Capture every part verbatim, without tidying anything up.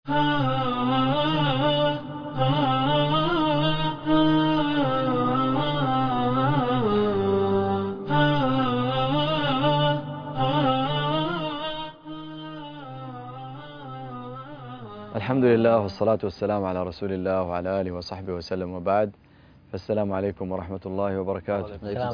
الحمد لله والصلاة والسلام على رسول الله وعلى آله وصحبه وسلم، وبعد. فالسلام عليكم ورحمة الله وبركاته.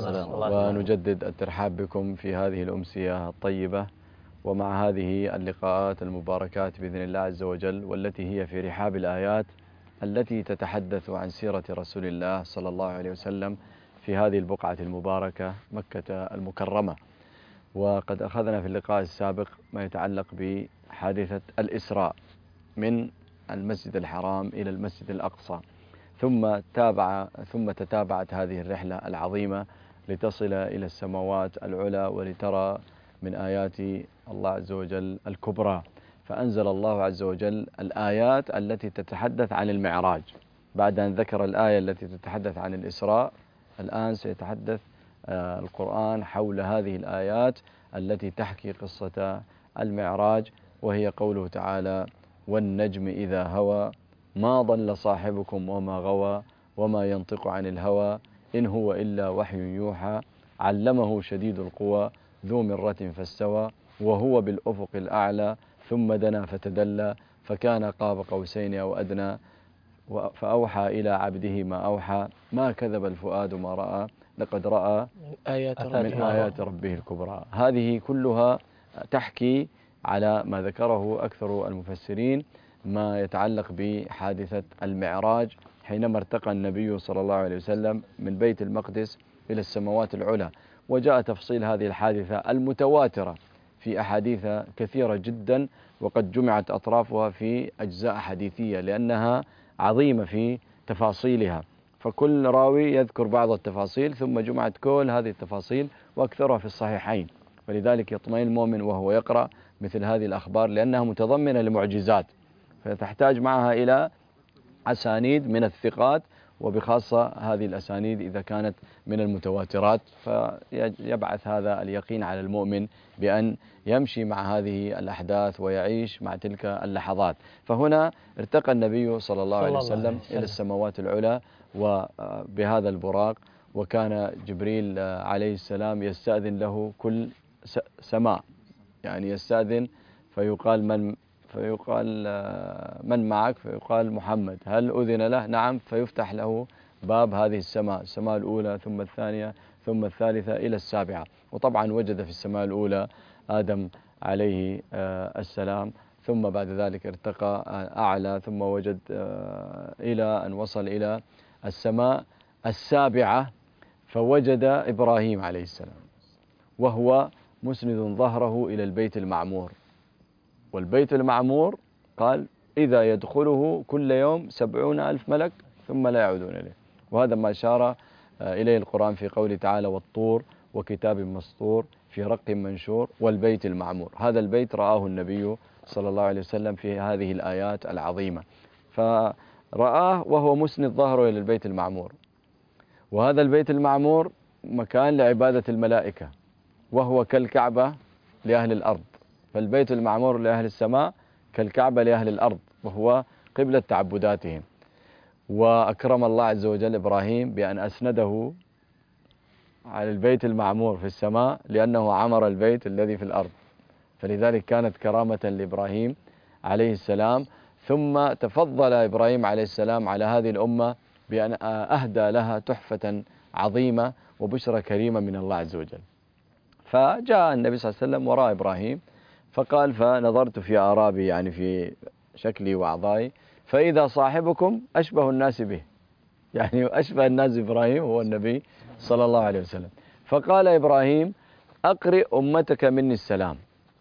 ونجدد الترحاب بكم في هذه الأمسية الطيبة ومع هذه اللقاءات المباركات بإذن الله عز وجل، والتي هي في رحاب الآيات التي تتحدث عن سيرة رسول الله صلى الله عليه وسلم في هذه البقعة المباركة مكة المكرمة. وقد أخذنا في اللقاء السابق ما يتعلق بحادثة الإسراء من المسجد الحرام إلى المسجد الأقصى، ثم تابع ثم تتابعت هذه الرحلة العظيمة لتصل إلى السماوات العلى ولترى من آيات الله عز وجل الكبرى. فأنزل الله عز وجل الآيات التي تتحدث عن المعراج بعد أن ذكر الآية التي تتحدث عن الإسراء. الآن سيتحدث القرآن حول هذه الآيات التي تحكي قصة المعراج، وهي قوله تعالى: والنجم إذا هوى ما ضل صاحبكم وما غوى وما ينطق عن الهوى إن هو إلا وحي يوحى علمه شديد القوى ذو مرة فاستوى وهو بالأفق الأعلى ثم دنا فتدلى فكان قاب قوسين أو أدنى فأوحى إلى عبده ما أوحى ما كذب الفؤاد ما رأى لقد رأى من آيات ربه الكبرى. هذه كلها تحكي على ما ذكره أكثر المفسرين ما يتعلق بحادثة المعراج، حينما ارتقى النبي صلى الله عليه وسلم من بيت المقدس إلى السماوات العلى. وجاء تفصيل هذه الحادثة المتواترة في أحاديث كثيرة جدا، وقد جمعت أطرافها في أجزاء حديثية لأنها عظيمة في تفاصيلها، فكل راوي يذكر بعض التفاصيل ثم جمعت كل هذه التفاصيل وأكثرها في الصحيحين. ولذلك يطمئن المؤمن وهو يقرأ مثل هذه الأخبار لأنها متضمنة لمعجزات، فتحتاج معها إلى أسانيد من الثقات، وبخاصة هذه الأسانيد إذا كانت من المتواترات، فيبعث هذا اليقين على المؤمن بأن يمشي مع هذه الأحداث ويعيش مع تلك اللحظات. فهنا ارتقى النبي صلى الله عليه وسلم إلى السماوات العلى وبهذا البراق، وكان جبريل عليه السلام يستأذن له كل سماء، يعني يستأذن فيقال من فيقال من معك، فيقال محمد، هل أذن له؟ نعم، فيفتح له باب هذه السماء، السماء الأولى ثم الثانية ثم الثالثة إلى السابعة. وطبعا وجد في السماء الأولى آدم عليه السلام، ثم بعد ذلك ارتقى أعلى ظل وجد إلى أن وصل إلى السماء السابعة فوجد إبراهيم عليه السلام وهو مسند ظهره إلى البيت المعمور. والبيت المعمور قال إذا يدخله كل يوم سبعون ألف ملك ثم لا يعودون إليه، وهذا ما أشار إليه القرآن في قوله تعالى: والطور وكتاب مسطور في رق منشور والبيت المعمور. هذا البيت رآه النبي صلى الله عليه وسلم في هذه الآيات العظيمة، فرآه وهو مسند ظهره إلى البيت المعمور. وهذا البيت المعمور مكان لعبادة الملائكة، وهو كالكعبة لأهل الأرض، فالبيت المعمور لأهل السماء كالكعبة لأهل الأرض، وهو قبلة تعبداتهم. وأكرم الله عز وجل إبراهيم بأن أسنده على البيت المعمور في السماء لأنه عمر البيت الذي في الأرض، فلذلك كانت كرامة لإبراهيم عليه السلام. ثم تفضل إبراهيم عليه السلام على هذه الأمة بأن أهدى لها تحفة عظيمة وبشرى كريمة من الله عز وجل. فجاء النبي صلى الله عليه وسلم وراء إبراهيم فقال: فنظرت في آرابي، يعني في شكلي وأعضائي، فإذا صاحبكم أشبه الناس به، يعني أشبه الناس بإبراهيم هو النبي صلى الله عليه وسلم. فقال إبراهيم: أقرئ أمتك مني السلام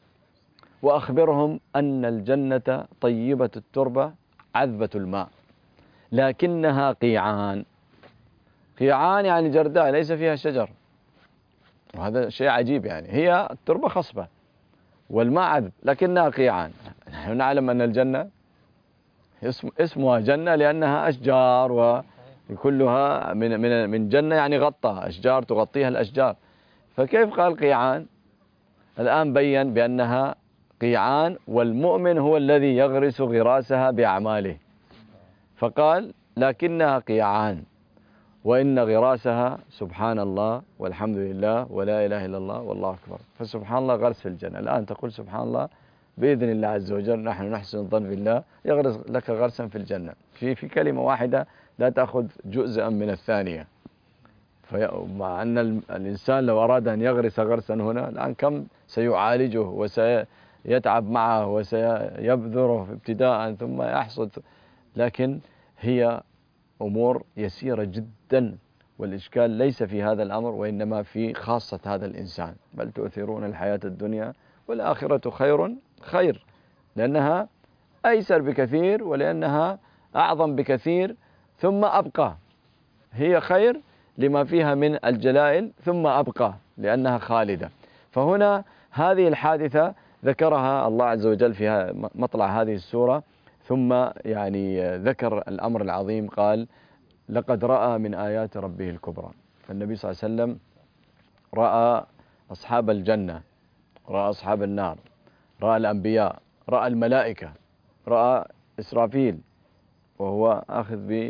وأخبرهم أن الجنة طيبة التربة عذبة الماء لكنها قيعان. قيعان يعني جرداء ليس فيها شجر، وهذا شيء عجيب، يعني هي التربة خصبة والماء عذب لكنها قيعان. نحن نعلم أن الجنة اسم اسمها جنة لأنها أشجار وكلها من من من جنة، يعني غطى أشجار تغطيها الأشجار، فكيف قال قيعان؟ الآن بين بأنها قيعان، والمؤمن هو الذي يغرس غراسها بأعماله، فقال لكنها قيعان وإن غراسها سبحان الله والحمد لله ولا إله إلا الله والله أكبر. فسبحان الله غرس في الجنة. الآن تقول سبحان الله بإذن الله عز وجل، نحن نحسن الظن بالله يغرس لك غرسا في الجنة في في كلمة واحدة لا تأخذ جزءا من الثانية. مع أن الإنسان لو أراد أن يغرس غرسا هنا الآن كم سيعالجه وسيتعب معه وسيبذره ابتداء ثم يحصد، لكن هي أمور يسيرة جدا، والإشكال ليس في هذا الأمر وإنما في خاصة هذا الإنسان. بل تؤثرون الحياة الدنيا والآخرة خير خير، لأنها أيسر بكثير ولأنها أعظم بكثير، ثم أبقى. هي خير لما فيها من الجلائل ثم أبقى لأنها خالدة. فهنا هذه الحادثة ذكرها الله عز وجل في مطلع هذه السورة، ثم يعني ذكر الأمر العظيم، قال لقد رأى من آيات ربه الكبرى. فالنبي صلى الله عليه وسلم رأى أصحاب الجنة، رأى أصحاب النار، رأى الأنبياء، رأى الملائكة، رأى إسرافيل وهو أخذ ب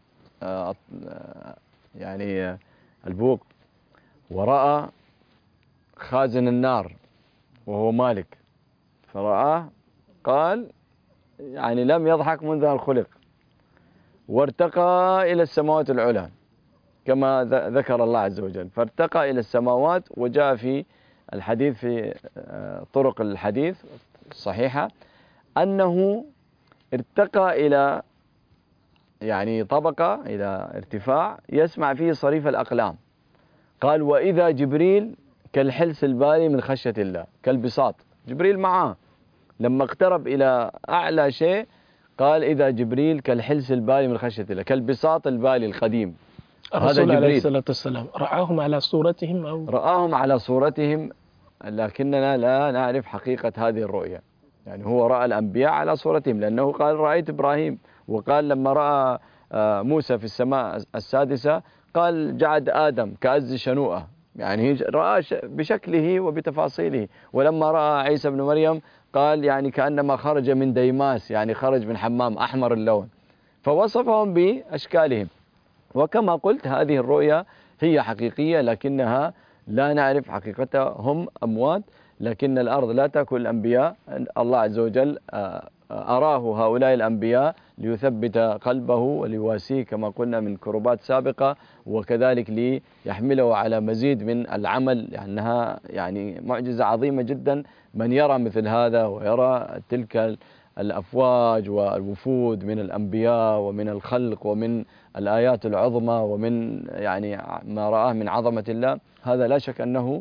يعني البوق، ورأى خازن النار وهو مالك، فرآه قال يعني لم يضحك منذ أن خلق، وارتقى إلى السماوات العلى كما ذكر الله عز وجل، فارتقى إلى السماوات. وجاء في الحديث في طرق الحديث الصحيحة أنه ارتقى إلى يعني طبقة، إلى ارتفاع يسمع فيه صريف الأقلام. قال وإذا جبريل كالحلس البالي من خشية الله، كالبساط، جبريل معاه لما اقترب إلى أعلى شيء قال إذا جبريل كالحلس البالي من خشية الله، كالبساط البالي القديم. هذا جبريل عليه الصلاة والسلام رآهم على صورتهم أو رآهم على صورتهم، لكننا لا نعرف حقيقة هذه الرؤية. يعني هو رأى الأنبياء على صورتهم، لأنه قال رأيت إبراهيم، وقال لما رأى موسى في السماء السادسة قال جعد آدم كأز شنوءة، يعني رأى بشكله وبتفاصيله. ولما رأى عيسى بن مريم قال يعني كأنما خرج من ديماس، يعني خرج من حمام أحمر اللون، فوصفهم بأشكالهم. وكما قلت هذه الرؤيا هي حقيقية، لكنها لا نعرف حقيقتها. هم أموات، لكن الأرض لا تأكل الأنبياء. الله عز وجل أراه هؤلاء الأنبياء ليثبت قلبه وليواسيه كما قلنا من كربات سابقة، وكذلك ليحمله على مزيد من العمل، لأنها يعني معجزة عظيمة جدا. من يرى مثل هذا ويرى تلك الأفواج والوفود من الأنبياء ومن الخلق ومن الآيات العظمى ومن يعني ما رآه من عظمة الله، هذا لا شك أنه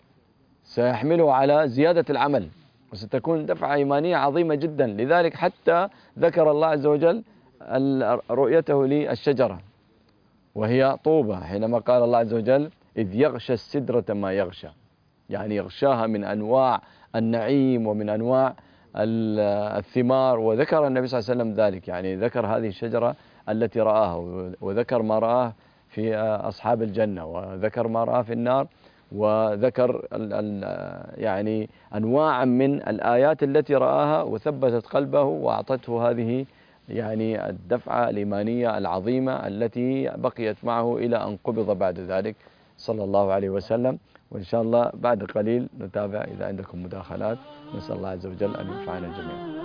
سيحمله على زيادة العمل، وستكون دفعة إيمانية عظيمة جدا. لذلك حتى ذكر الله عز وجل رؤيته للشجرة وهي طوبة، حينما قال الله عز وجل إذ يغشى السدرة ما يغشى، يعني يغشاها من أنواع النعيم ومن أنواع الثمار. وذكر النبي صلى الله عليه وسلم ذلك، يعني ذكر هذه الشجرة التي رآها، وذكر ما رآه في أصحاب الجنة، وذكر ما رآه في النار، وذكر ال ال يعني أنواعا من الآيات التي رآها، وثبتت قلبه وأعطته هذه يعني الدفعة الإيمانية العظيمة التي بقيت معه إلى أن قبض بعد ذلك صلى الله عليه وسلم. وإن شاء الله بعد قليل نتابع إذا عندكم مداخلات. نسأل الله عز وجل أن ينفعنا جميعا.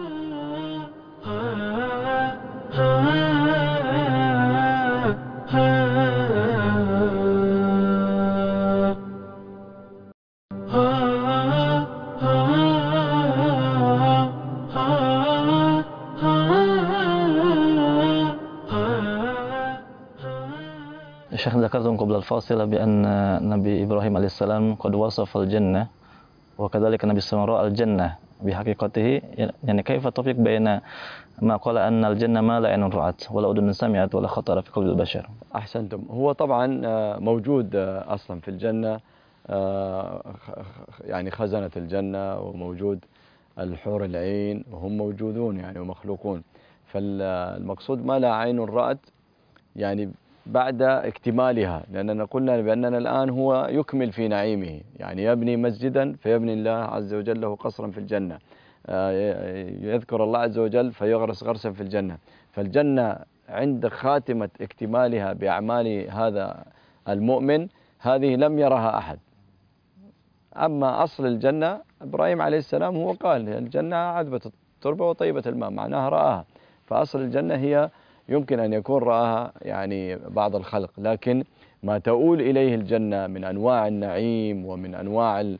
الشيخ ذكرتم قبل الفاصلة بأن نبي إبراهيم عليه السلام قد وصف الجنة، وكذلك النبي صلى الله عليه وسلم رأى الجنة بحقيقته. يعني كيف التوفيق بين ما قال أن الجنة ما لا عين رأت ولا أذن سمعت ولا خطر في قلب البشر؟ أحسنتم. هو طبعا موجود أصلا في الجنة يعني خزنة الجنة، وموجود الحور العين، وهم موجودون يعني ومخلوقون. فالمقصود ما لا عين رأت يعني بعد اكتمالها، لأننا قلنا بأننا الآن هو يكمل في نعيمه، يعني يبني مسجدا فيبني الله عز وجل له قصرا في الجنة. يذكر الله عز وجل فيغرس غرسا في الجنة. فالجنة عند خاتمة اكتمالها بأعمال هذا المؤمن هذه لم يرها أحد. أما أصل الجنة إبراهيم عليه السلام هو قال الجنة عذبة التربة وطيبة الماء، معناها رآها. فأصل الجنة هي يمكن أن يكون رآها يعني بعض الخلق، لكن ما تؤول إليه الجنة من أنواع النعيم ومن أنواع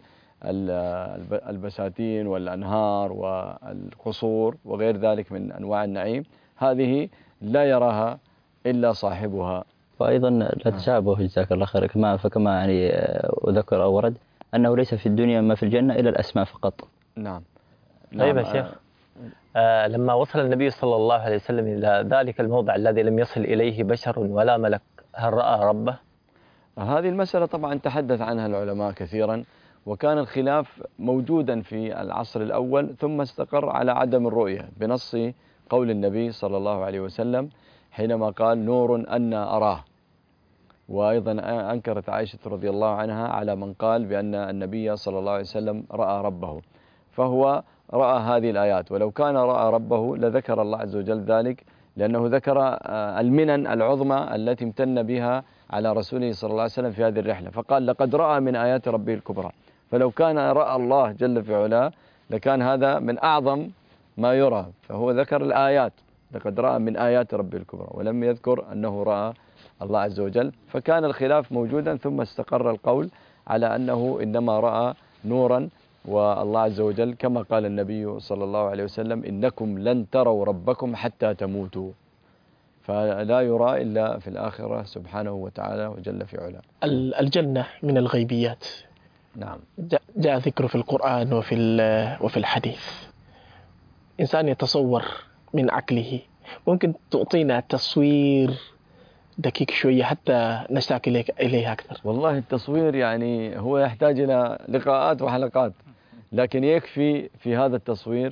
البساتين والأنهار والقصور وغير ذلك من أنواع النعيم، هذه لا يراها إلا صاحبها. وأيضا لا تشابه جزاك الله خير، كما فكما يعني أذكر أو ورد أنه ليس في الدنيا ما في الجنة إلا الأسماء فقط. نعم. طيب يا شيخ، آه لما وصل النبي صلى الله عليه وسلم إلى ذلك الموضع الذي لم يصل إليه بشر ولا ملك، هل رأى ربه؟ هذه المسألة طبعا تحدث عنها العلماء كثيرا، وكان الخلاف موجودا في العصر الأول ثم استقر على عدم الرؤية بنص قول النبي صلى الله عليه وسلم حينما قال نور أن أراه. وأيضا أنكرت عائشة رضي الله عنها على من قال بأن النبي صلى الله عليه وسلم رأى ربه، فهو رأى هذه الآيات. ولو كان رأى ربه لذكر الله عز وجل ذلك، لأنه ذكر المنن العظمى التي امتن بها على رسوله صلى الله عليه وسلم في هذه الرحلة، فقال لقد رأى من آيات ربه الكبرى. فلو كان رأى الله جل في علاه لكان هذا من أعظم ما يرى، فهو ذكر الآيات لقد رأى من آيات ربه الكبرى ولم يذكر أنه رأى الله عز وجل. فكان الخلاف موجودا ثم استقر القول على أنه إنما رأى نورا، والله عز وجل كما قال النبي صلى الله عليه وسلم إنكم لن تروا ربكم حتى تموتوا، فلا يرى إلا في الآخرة سبحانه وتعالى وجل في علاه. الجنة من الغيبيات. نعم. جاء ذكره في القرآن وفي وفي الحديث. إنسان يتصور من عقله، ممكن تعطينا تصوير دقيق شوية حتى نشتاق إليه أكثر؟ والله التصوير يعني هو يحتاج إلى لقاءات وحلقات، لكن يكفي في هذا التصوير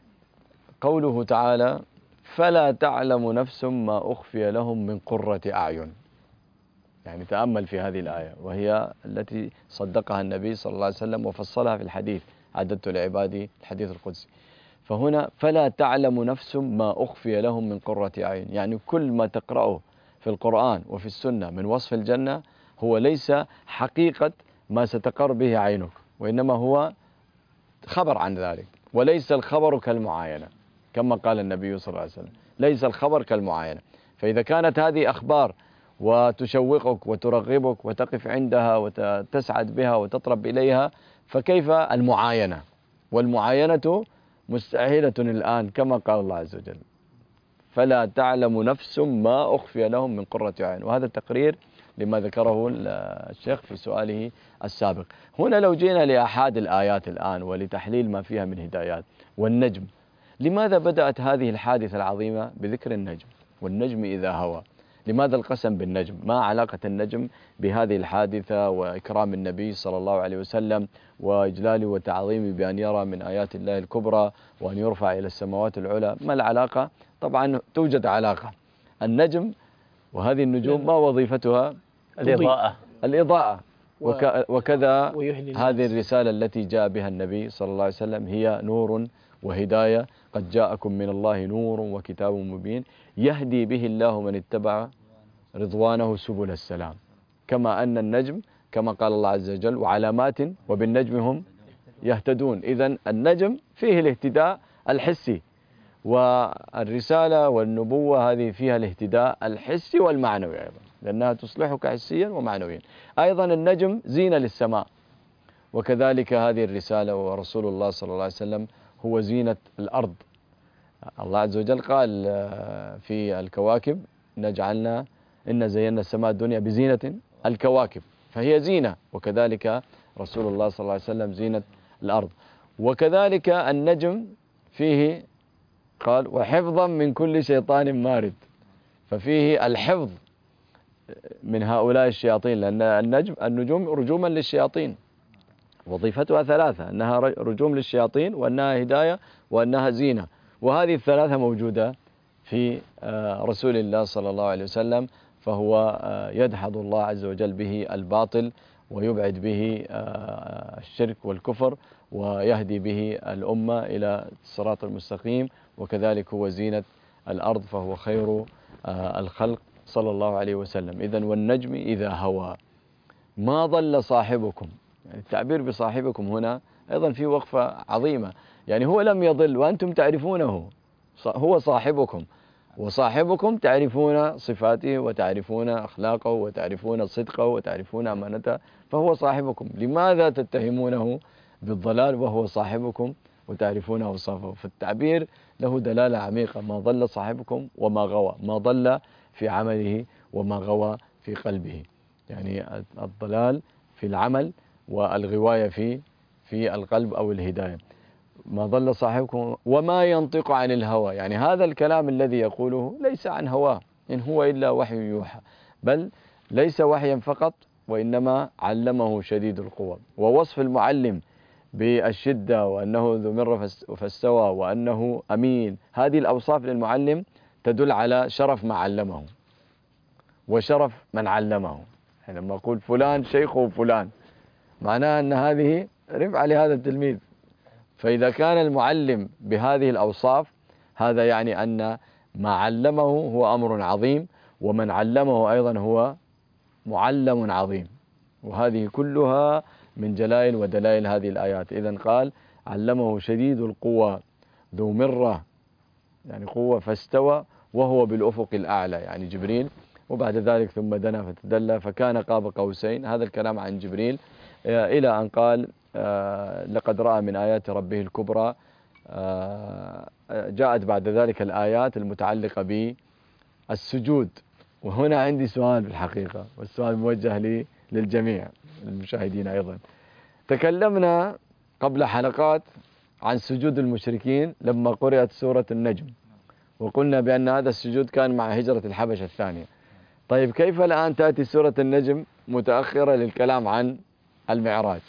قوله تعالى فلا تعلم نفس ما أخفي لهم من قرة أعين. يعني تأمل في هذه الآية وهي التي صدقها النبي صلى الله عليه وسلم وفصلها في الحديث عددت لعبادي الحديث القدسي. فهنا فلا تعلم نفس ما أخفي لهم من قرة أعين، يعني كل ما تقرأه في القرآن وفي السنة من وصف الجنة هو ليس حقيقة ما ستقر به عينك، وإنما هو خبر عن ذلك، وليس الخبر كالمعاينة كما قال النبي صلى الله عليه وسلم، ليس الخبر كالمعاينة. فإذا كانت هذه أخبار وتشوقك وترغبك وتقف عندها وتسعد بها وتطرب إليها، فكيف المعاينة؟ والمعاينة مستحيلة الآن كما قال الله عز وجل فلا تعلم نفس ما أخفي لهم من قرة أعين. وهذا تقرير لما ذكره الشيخ في سؤاله السابق. هنا لو جينا لأحد الآيات الآن ولتحليل ما فيها من هدايات والنجم، لماذا بدأت هذه الحادثة العظيمة بذكر النجم والنجم إذا هوى؟ لماذا القسم بالنجم؟ ما علاقة النجم بهذه الحادثة وإكرام النبي صلى الله عليه وسلم وإجلاله وتعظيمه بأن يرى من آيات الله الكبرى وأن يرفع إلى السماوات العلى؟ ما العلاقة؟ طبعا توجد علاقة. النجم وهذه النجوم ما وظيفتها؟ الإضاءة الإضاءة وكذا هذه الرسالة التي جاء بها النبي صلى الله عليه وسلم هي نور وهداية. قد جاءكم من الله نور وكتاب مبين يهدي به الله من اتبع رضوانه سبل السلام. كما أن النجم كما قال الله عز وجل وعلامات وبالنجم هم يهتدون. إذن النجم فيه الاهتداء الحسي، والرسالة والنبوة هذه فيها الاهتداء الحسي والمعنوي أيضا، لأنها تصلحك حسيا ومعنويا. أيضا النجم زينة للسماء، وكذلك هذه الرسالة ورسول الله صلى الله عليه وسلم هو زينة الأرض. الله عز وجل قال في الكواكب نجعلنا إن زينا السماء الدنيا بزينة الكواكب، فهي زينة، وكذلك رسول الله صلى الله عليه وسلم زينة الأرض. وكذلك النجم فيه قال وحفظا من كل شيطان مارد، ففيه الحفظ من هؤلاء الشياطين، لأن النجم النجوم رجوما للشياطين، وظيفتها ثلاثة: أنها رجوم للشياطين وأنها هداية وأنها زينة. وهذه الثلاثة موجودة في رسول الله صلى الله عليه وسلم، فهو يدحض الله عز وجل به الباطل ويبعد به الشرك والكفر ويهدي به الأمة إلى الصراط المستقيم، وكذلك هو زينة الأرض فهو خير الخلق صلى الله عليه وسلم. إذن والنجم إذا هوى ما ضل صاحبكم. يعني التعبير بصاحبكم هنا أيضا في وقفة عظيمة، يعني هو لم يضل وأنتم تعرفونه، هو صاحبكم، وصاحبكم تعرفون صفاته وتعرفون أخلاقه وتعرفون صدقه وتعرفون أمانته، فهو صاحبكم. لماذا تتهمونه بالضلال وهو صاحبكم وتعرفون أوصافه؟ فالتعبير له دلالة عميقة، ما ضل صاحبكم وما غوى، ما ضل في عمله وما غوى في قلبه. يعني الضلال في العمل والغواية في في القلب أو الهداية. ما ضل صاحبكم وما ينطق عن الهوى، يعني هذا الكلام الذي يقوله ليس عن هواه، إن هو إلا وحي يوحى، بل ليس وحيا فقط وإنما علمه شديد القوى. ووصف المعلم بالشدة وأنه ذو مرة فاستوى وأنه أمين، هذه الأوصاف للمعلم تدل على شرف ما علمه وشرف من علمه. يعني لما أقول فلان شيخه فلان معناه أن هذه رفعة لهذا التلميذ. فإذا كان المعلم بهذه الأوصاف هذا يعني أن ما علمه هو أمر عظيم، ومن علمه أيضا هو معلم عظيم. وهذه كلها من جلائل ودلائل هذه الآيات. إذن قال علمه شديد القوى ذو مرة، يعني قوة فاستوى وهو بالأفق الأعلى، يعني جبريل. وبعد ذلك ثم دنا فتدلى فكان قاب قوسين، هذا الكلام عن جبريل، إلى أن قال لقد رأى من آيات ربه الكبرى. جاءت بعد ذلك الآيات المتعلقة بالسجود. وهنا عندي سؤال بالحقيقة، والسؤال موجه لي للجميع المشاهدين أيضا. تكلمنا قبل حلقات عن سجود المشركين لما قرأت سورة النجم، وقلنا بأن هذا السجود كان مع هجرة الحبشة الثانية. طيب كيف الآن تأتي سورة النجم متأخرة للكلام عن المعراج؟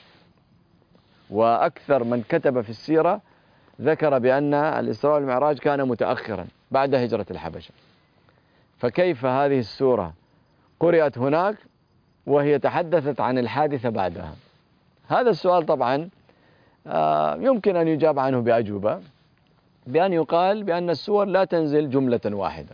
وأكثر من كتب في السيرة ذكر بأن الإسراء والمعراج كان متأخرا بعد هجرة الحبشة، فكيف هذه السورة قرأت هناك وهي تحدثت عن الحادثة بعدها؟ هذا السؤال طبعا يمكن أن يجاب عنه بأجوبة، بأن يقال بأن السور لا تنزل جملة واحدة،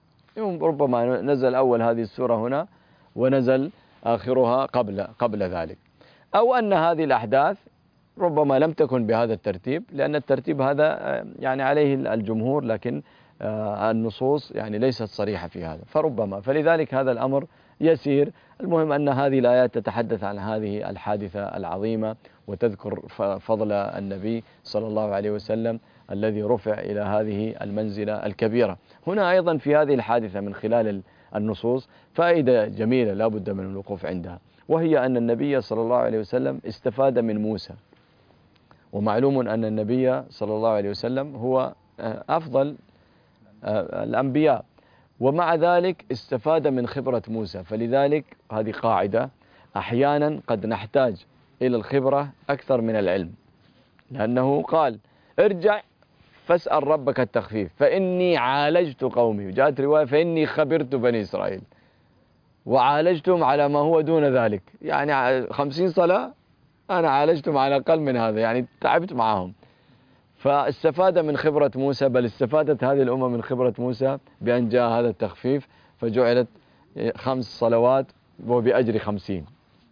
ربما نزل أول هذه السورة هنا ونزل آخرها قبل قبل ذلك، أو أن هذه الأحداث ربما لم تكن بهذا الترتيب، لأن الترتيب هذا يعني عليه الجمهور، لكن النصوص يعني ليست صريحة في هذا، فربما فلذلك هذا الأمر يسير. المهم أن هذه الآيات تتحدث عن هذه الحادثة العظيمة وتذكر فضل النبي صلى الله عليه وسلم الذي رفع إلى هذه المنزلة الكبيرة. هنا أيضا في هذه الحادثة من خلال النصوص فائدة جميلة لا بد من الوقوف عندها، وهي أن النبي صلى الله عليه وسلم استفاد من موسى. ومعلوم أن النبي صلى الله عليه وسلم هو أفضل الأنبياء، ومع ذلك استفاد من خبرة موسى. فلذلك هذه قاعدة، أحيانا قد نحتاج إلى الخبرة أكثر من العلم، لأنه قال ارجع فاسأل ربك التخفيف فإني عالجت قومي، جاءت رواية فإني خبرت بني إسرائيل، وعالجتهم على ما هو دون ذلك، يعني خمسين صلاة أنا عالجتهم على أقل من هذا، يعني تعبت معهم. فاستفاد من خبرة موسى، بل استفادت هذه الأمة من خبرة موسى بأن جاء هذا التخفيف فجعلت خمس صلوات وبأجر خمسين.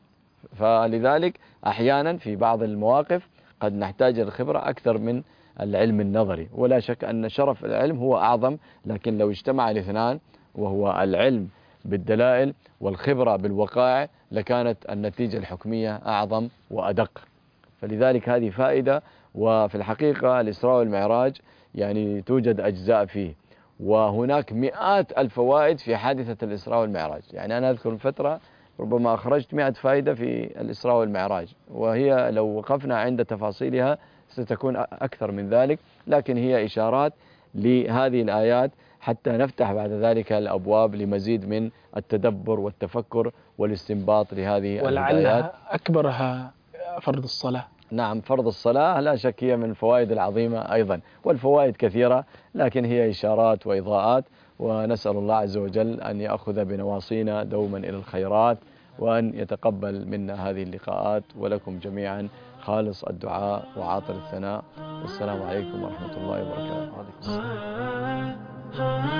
فلذلك أحيانا في بعض المواقف قد نحتاج الخبرة أكثر من العلم النظري، ولا شك أن شرف العلم هو أعظم، لكن لو اجتمع الاثنان وهو العلم بالدلائل والخبرة بالوقائع لكانت النتيجة الحكمية أعظم وأدق. فلذلك هذه فائدة. وفي الحقيقة الإسراء والمعراج يعني توجد أجزاء فيه، وهناك مئات الفوائد في حادثة الإسراء والمعراج. يعني أنا أذكر فترة ربما أخرجت مئة فائدة في الإسراء والمعراج، وهي لو وقفنا عند تفاصيلها ستكون أكثر من ذلك، لكن هي إشارات لهذه الآيات حتى نفتح بعد ذلك الأبواب لمزيد من التدبر والتفكر والاستنباط لهذه ولعلها أكبرها فرض الصلاة. نعم، فرض الصلاة لا شك هي من الفوائد العظيمة أيضا، والفوائد كثيرة لكن هي إشارات وإضاءات، ونسأل الله عز وجل أن يأخذ بنواصينا دوما إلى الخيرات وأن يتقبل منا هذه اللقاءات، ولكم جميعا خالص الدعاء وعاطر الثناء. والسلام عليكم ورحمة الله وبركاته.